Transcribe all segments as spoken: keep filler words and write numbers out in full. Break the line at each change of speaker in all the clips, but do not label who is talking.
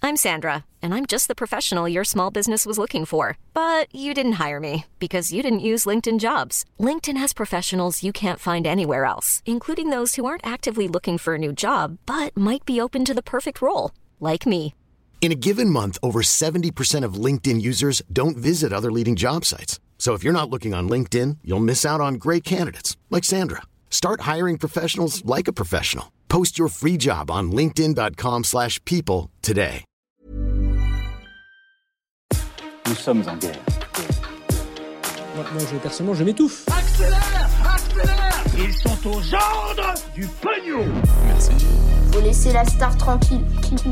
I'm Sandra, and I'm just the professional your small business was looking for. But you didn't hire me because you didn't use LinkedIn Jobs. LinkedIn has professionals you can't find anywhere else, including those who aren't actively looking for a new job, but might be open to the perfect role, like me.
In a given month, over seventy percent of LinkedIn users don't visit other leading job sites. So if you're not looking on LinkedIn, you'll miss out on great candidates like Sandra. Start hiring professionals like a professional. Post your free job on linkedin dot com slash people today.
Nous sommes en guerre.
Moi, moi je, personnellement, je m'étouffe.
Accélère, accélère. Ils sont aux ordres du pognon.
Merci.
Faut laisser la star tranquille.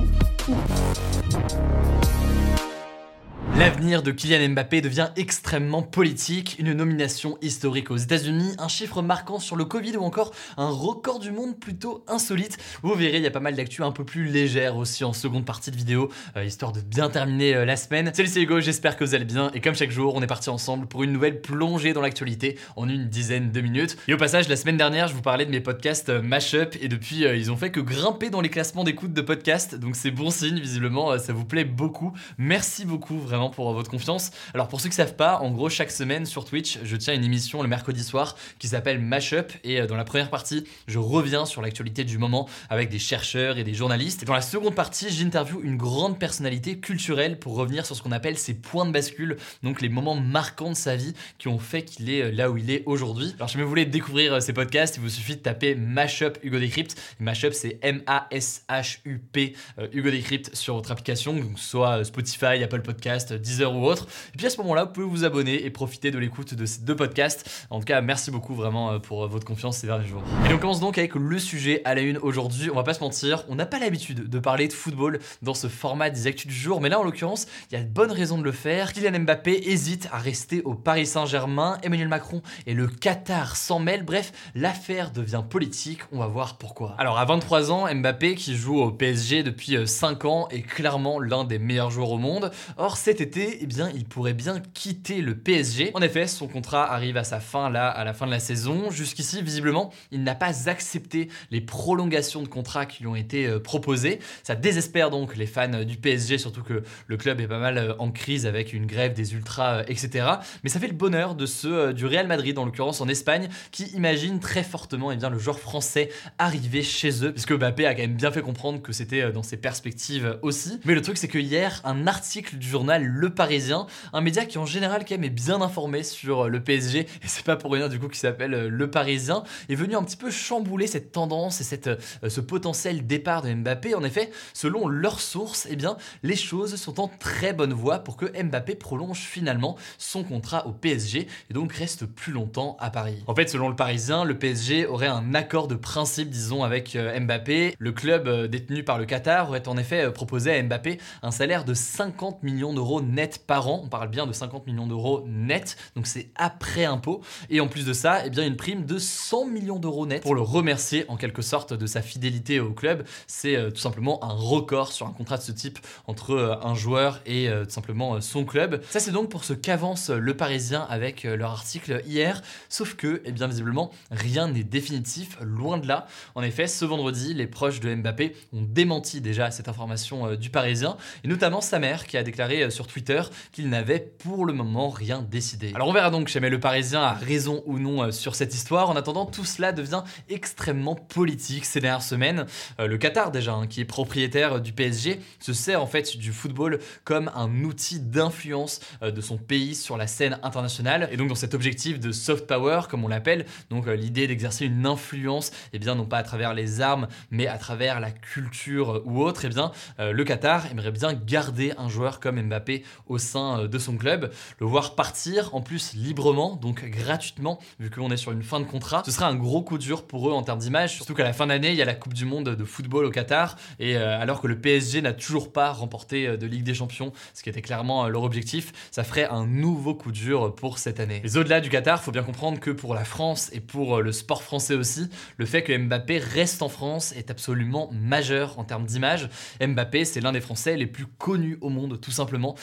L'avenir de Kylian Mbappé devient extrêmement politique, une nomination historique aux États-Unis, un chiffre marquant sur le Covid ou encore un record du monde plutôt insolite. Vous verrez, il y a pas mal d'actu un peu plus légère aussi en seconde partie de vidéo, euh, histoire de bien terminer euh, la semaine. Salut, c'est Hugo, j'espère que vous allez bien et comme chaque jour, on est parti ensemble pour une nouvelle plongée dans l'actualité en une dizaine de minutes. Et au passage, la semaine dernière, je vous parlais de mes podcasts euh, Mashup et depuis, euh, ils ont fait que grimper dans les classements d'écoute de podcasts, donc c'est bon signe, visiblement, euh, ça vous plaît beaucoup. Merci beaucoup vraiment pour votre confiance. Alors pour ceux qui savent pas, en gros chaque semaine sur Twitch, je tiens une émission le mercredi soir qui s'appelle Mashup et dans la première partie, je reviens sur l'actualité du moment avec des chercheurs et des journalistes. Et dans la seconde partie, j'interviewe une grande personnalité culturelle pour revenir sur ce qu'on appelle ses points de bascule, donc les moments marquants de sa vie qui ont fait qu'il est là où il est aujourd'hui. Alors si vous voulez découvrir ces podcasts, il vous suffit de taper Mashup Hugo Décrypte. Mashup c'est M A S H U P euh, Hugo Décrypte sur votre application, donc soit Spotify, Apple Podcast, Deezer ou autre. Et puis à ce moment-là, vous pouvez vous abonner et profiter de l'écoute de ces deux podcasts. En tout cas, merci beaucoup vraiment pour votre confiance ces derniers jours. Et on commence donc avec le sujet à la une aujourd'hui. On va pas se mentir, on n'a pas l'habitude de parler de football dans ce format des actus du jour, mais là en l'occurrence, il y a de bonnes raisons de le faire. Kylian Mbappé hésite à rester au Paris Saint-Germain, Emmanuel Macron et le Qatar s'en mêlent. Bref, l'affaire devient politique, on va voir pourquoi. Alors à vingt-trois ans, Mbappé qui joue au P S G depuis cinq ans est clairement l'un des meilleurs joueurs au monde. Or cet été, eh bien, il pourrait bien quitter le P S G. En effet, son contrat arrive à sa fin là, à la fin de la saison. Jusqu'ici, visiblement, il n'a pas accepté les prolongations de contrat qui lui ont été euh, proposées. Ça désespère donc les fans du P S G, surtout que le club est pas mal euh, en crise avec une grève des ultras, euh, et cetera. Mais ça fait le bonheur de ceux euh, du Real Madrid, en l'occurrence en Espagne, qui imaginent très fortement eh bien, le joueur français arriver chez eux, puisque Mbappé a quand même bien fait comprendre que c'était euh, dans ses perspectives aussi. Mais le truc, c'est que hier, un article du journal Le Parisien, un média qui en général quand même est bien informé sur le P S G, et c'est pas pour rien du coup qu'il s'appelle Le Parisien, est venu un petit peu chambouler cette tendance et cette, euh, ce potentiel départ de Mbappé. En effet, selon leurs sources, eh bien, les choses sont en très bonne voie pour que Mbappé prolonge finalement son contrat au P S G et donc reste plus longtemps à Paris. En fait, selon Le Parisien, le P S G aurait un accord de principe, disons, avec euh, Mbappé. Le club euh, détenu par le Qatar aurait en effet euh, proposé à Mbappé un salaire de cinquante millions d'euros net par an. On parle bien de cinquante millions d'euros net, donc c'est après impôt. Et en plus de ça, eh bien une prime de cent millions d'euros net pour le remercier en quelque sorte de sa fidélité au club. C'est euh, tout simplement un record sur un contrat de ce type entre euh, un joueur et euh, tout simplement euh, son club. Ça c'est donc pour ce qu'avance Le Parisien avec euh, leur article hier. Sauf que, eh bien visiblement, rien n'est définitif, loin de là. En effet, ce vendredi, les proches de Mbappé ont démenti déjà cette information euh, du Parisien, et notamment sa mère qui a déclaré euh, sur Twitter qu'il n'avait pour le moment rien décidé. Alors on verra donc si Le Parisien a raison ou non euh, sur cette histoire. En attendant, tout cela devient extrêmement politique ces dernières semaines. Euh, le Qatar déjà, hein, qui est propriétaire du P S G, se sert en fait du football comme un outil d'influence euh, de son pays sur la scène internationale. Et donc dans cet objectif de soft power, comme on l'appelle, donc euh, l'idée d'exercer une influence, eh bien non pas à travers les armes, mais à travers la culture euh, ou autre, eh bien euh, le Qatar aimerait bien garder un joueur comme Mbappé au sein euh, de son club, le voir partir en plus librement, donc gratuitement, vu qu'on est sur une fin de contrat. Ce sera un gros coup dur pour eux en termes d'image, surtout qu'à la fin d'année, il y a la Coupe du Monde de football au Qatar, et euh, alors que le P S G n'a toujours pas remporté euh, de Ligue des Champions, ce qui était clairement euh, leur objectif, ça ferait un nouveau coup dur pour cette année. Mais au-delà du Qatar, il faut bien comprendre que pour la France et pour euh, le sport français aussi, le fait que Mbappé reste en France est absolument majeur en termes d'image. Mbappé, c'est l'un des Français les plus connus au monde, tout simplement,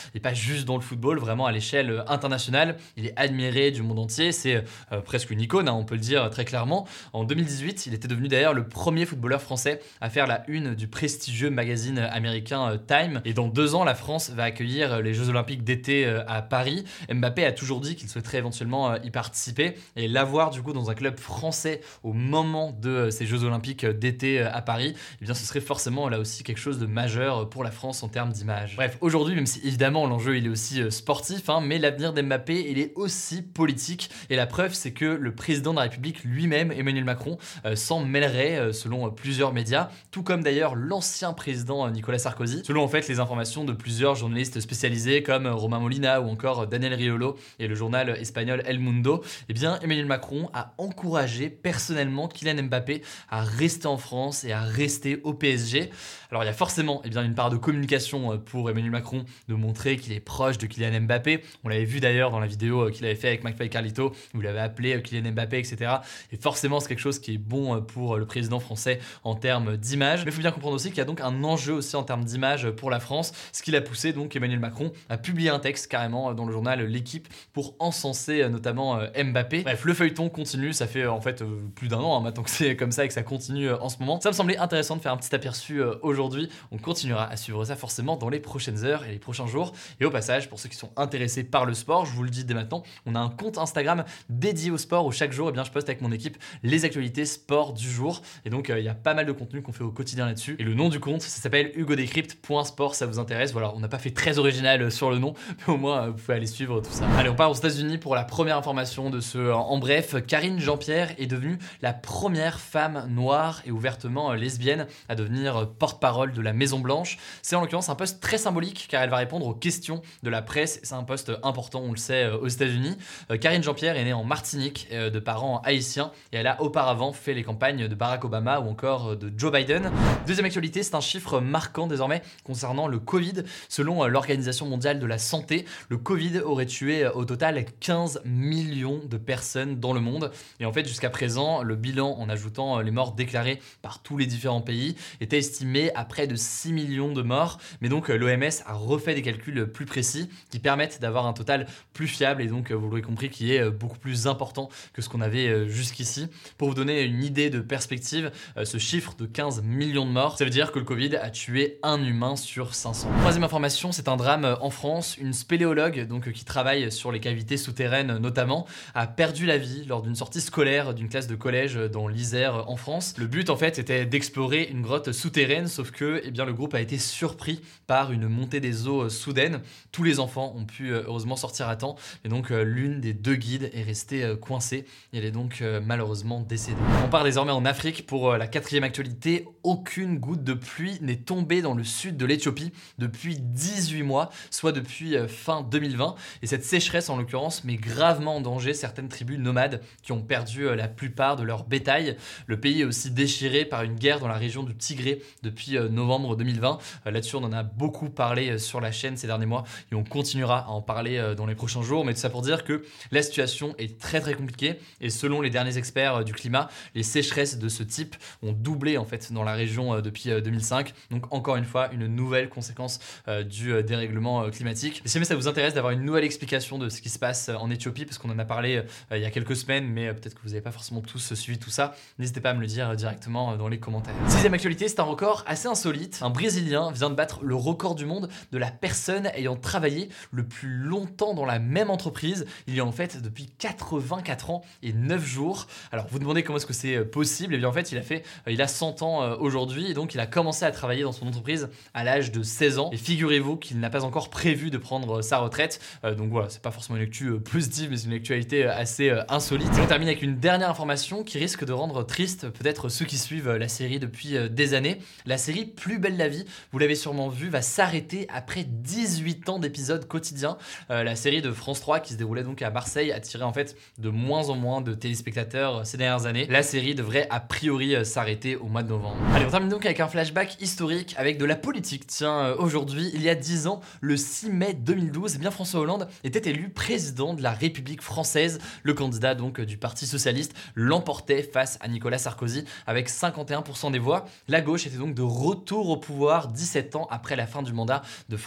et pas juste dans le football, vraiment à l'échelle internationale. Il est admiré du monde entier, c'est euh, presque une icône, hein, on peut le dire très clairement. En deux mille dix-huit, il était devenu d'ailleurs le premier footballeur français à faire la une du prestigieux magazine américain euh, Time. Et dans deux ans, la France va accueillir les Jeux Olympiques d'été euh, à Paris. Mbappé a toujours dit qu'il souhaiterait éventuellement euh, y participer, et l'avoir du coup dans un club français au moment de euh, ces Jeux Olympiques d'été euh, à Paris, eh bien ce serait forcément là aussi quelque chose de majeur pour la France en termes d'image. Bref, aujourd'hui, même si évidemment l'enjeu il est aussi euh, sportif, hein, mais l'avenir d'Mbappé il est aussi politique, et la preuve c'est que le président de la République lui-même, Emmanuel Macron, euh, s'en mêlerait euh, selon euh, plusieurs médias, tout comme d'ailleurs l'ancien président euh, Nicolas Sarkozy. Selon en fait les informations de plusieurs journalistes spécialisés comme euh, Romain Molina ou encore euh, Daniel Riolo et le journal espagnol El Mundo, eh bien Emmanuel Macron a encouragé personnellement Kylian Mbappé à rester en France et à rester au P S G. Alors il y a forcément eh bien, une part de communication pour Emmanuel Macron de montrer qu'il est proche de Kylian Mbappé. On l'avait vu d'ailleurs dans la vidéo qu'il avait fait avec McFly Carlito, où il avait appelé Kylian Mbappé, et cetera. Et forcément c'est quelque chose qui est bon pour le président français en termes d'image. Mais il faut bien comprendre aussi qu'il y a donc un enjeu aussi en termes d'image pour la France, ce qui l'a poussé donc Emmanuel Macron à publier un texte carrément dans le journal L'Équipe pour encenser notamment Mbappé. Bref, le feuilleton continue, ça fait en fait plus d'un an hein, maintenant que c'est comme ça et que ça continue en ce moment. Ça me semblait intéressant de faire un petit aperçu aujourd'hui. On continuera à suivre ça forcément dans les prochaines heures et les prochains jours. Et au passage, pour ceux qui sont intéressés par le sport, je vous le dis dès maintenant, on a un compte Instagram dédié au sport où chaque jour, eh bien, je poste avec mon équipe les actualités sport du jour. Et donc, il euh, y a pas mal de contenu qu'on fait au quotidien là-dessus. Et le nom du compte, ça s'appelle hugodécrypte point sport, ça vous intéresse. Voilà, on n'a pas fait très original sur le nom, mais au moins, euh, vous pouvez aller suivre tout ça. Allez, on part aux États-Unis pour la première information de ce En Bref. Karine Jean-Pierre est devenue la première femme noire et ouvertement euh, lesbienne à devenir euh, porte-parole de la Maison-Blanche. C'est en l'occurrence un poste très symbolique car elle va répondre aux questions de la presse. C'est un poste important, on le sait, euh, aux États-Unis. Euh, Karine Jean-Pierre est née en Martinique euh, de parents haïtiens et elle a auparavant fait les campagnes de Barack Obama ou encore euh, de Joe Biden. Deuxième actualité, c'est un chiffre marquant désormais concernant le Covid. Selon euh, l'Organisation mondiale de la santé, le Covid aurait tué euh, au total quinze millions de personnes dans le monde. Et en fait, jusqu'à présent, le bilan, en ajoutant euh, les morts déclarées par tous les différents pays, était estimé à près de six millions de morts. Mais donc, euh, l'O M S a refait des calculs plus précis qui permettent d'avoir un total plus fiable et donc, euh, vous l'aurez compris, qui est euh, beaucoup plus important que ce qu'on avait euh, jusqu'ici. Pour vous donner une idée de perspective, euh, ce chiffre de quinze millions de morts, ça veut dire que le Covid a tué un humain sur cinq cents. Troisième information, c'est un drame en France. Une spéléologue donc, qui travaille sur les cavités souterraines notamment, a perdu la vie lors d'une sortie scolaire d'une classe de collège dans l'Isère en France. Le but en fait était d'explorer une grotte souterraine, sauf que eh bien, le groupe a été surpris par une montée des eaux soudaine. Tous les enfants ont pu heureusement sortir à temps, et donc l'une des deux guides est restée coincée et elle est donc malheureusement décédée. On part désormais en Afrique pour la quatrième actualité. Aucune goutte de pluie n'est tombée dans le sud de l'Éthiopie depuis dix-huit mois, soit depuis fin deux mille vingt. Et cette sécheresse en l'occurrence met gravement en danger certaines tribus nomades qui ont perdu la plupart de leur bétail. Le pays est aussi déchiré par une guerre dans la région du Tigré depuis novembre deux mille vingt. Là-dessus, on en a beaucoup parlé sur la chaîne ces derniers mois et on continuera à en parler dans les prochains jours. Mais tout ça pour dire que la situation est très très compliquée et selon les derniers experts du climat, les sécheresses de ce type ont doublé en fait dans la région depuis deux mille cinq. Donc encore une fois, une nouvelle conséquence du dérèglement climatique. Et si jamais ça vous intéresse d'avoir une nouvelle explication de ce qui se passe en Éthiopie, parce qu'on en a parlé il y a quelques semaines, mais peut-être que vous n'avez pas forcément tous suivi tout ça, n'hésitez pas à me le dire directement dans les commentaires. Sixième actualité, c'est un record assez insolite. Un Brésilien vient de battre le record du monde de la personne ayant travaillé le plus longtemps dans la même entreprise. Il y a en fait depuis quatre-vingt-quatre ans et neuf jours. Alors vous demandez comment est-ce que c'est possible? Et bien en fait il a fait, il a cent ans aujourd'hui et donc il a commencé à travailler dans son entreprise à l'âge de seize ans. Et figurez-vous qu'il n'a pas encore prévu de prendre sa retraite. Euh, donc voilà, c'est pas forcément une actu positive, mais c'est une actualité assez insolite. Et on termine avec une dernière information qui risque de rendre triste peut-être ceux qui suivent la série depuis des années. La série Plus belle la vie, vous l'avez sûrement vu, va s'arrêter après dix-huit ans d'épisodes quotidiens. Euh, la série de France trois qui se déroulait donc à Marseille a tiré en fait de moins en moins de téléspectateurs ces dernières années. La série devrait a priori s'arrêter au mois de novembre. Allez, on termine donc avec un flashback historique avec de la politique. Tiens, euh, aujourd'hui, il y a dix ans, le six mai deux mille douze, eh bien François Hollande était élu président de la République française. Le candidat donc du Parti socialiste l'emportait face à Nicolas Sarkozy avec cinquante et un pour cent des voix. La gauche était donc de retour au pouvoir dix-sept ans après la fin du mandat de François Mitterrand.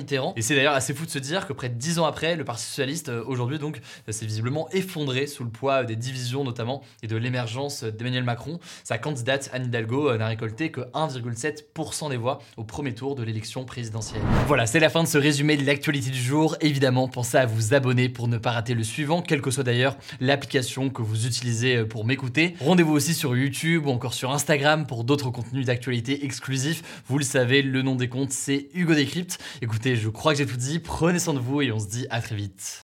Mitterrand. Et c'est d'ailleurs assez fou de se dire que près de dix ans après, le Parti Socialiste, euh, aujourd'hui donc, s'est visiblement effondré sous le poids des divisions notamment et de l'émergence d'Emmanuel Macron. Sa candidate Anne Hidalgo euh, n'a récolté que un virgule sept pour cent des voix au premier tour de l'élection présidentielle. Voilà, c'est la fin de ce résumé de l'actualité du jour. Évidemment, pensez à vous abonner pour ne pas rater le suivant, quelle que soit d'ailleurs l'application que vous utilisez pour m'écouter. Rendez-vous aussi sur YouTube ou encore sur Instagram pour d'autres contenus d'actualité exclusifs. Vous le savez, le nom des comptes, c'est Hugo Décrypte. Écoutez, je crois que j'ai tout dit. Prenez soin de vous et on se dit à très vite.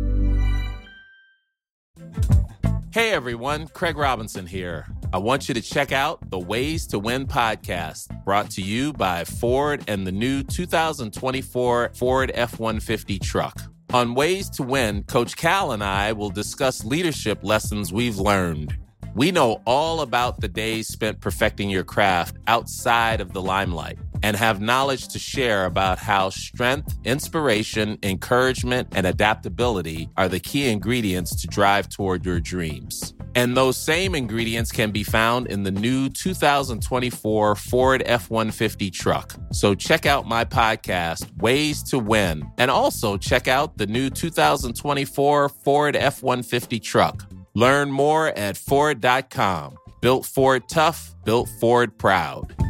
Hey everyone, Craig Robinson here. I want you to check out the Ways to Win podcast, brought to you by Ford and the new two thousand twenty-four Ford F one fifty truck. On Ways to Win, Coach Cal and I will discuss leadership lessons we've learned. We know all about the days spent perfecting your craft outside of the limelight and have knowledge to share about how strength, inspiration, encouragement, and adaptability are the key ingredients to drive toward your dreams. And those same ingredients can be found in the new two thousand twenty-four Ford F one fifty truck. So check out my podcast, Ways to Win, and also check out the new two thousand twenty-four Ford F one fifty truck. Learn more at Ford dot com. Built Ford tough, built Ford proud.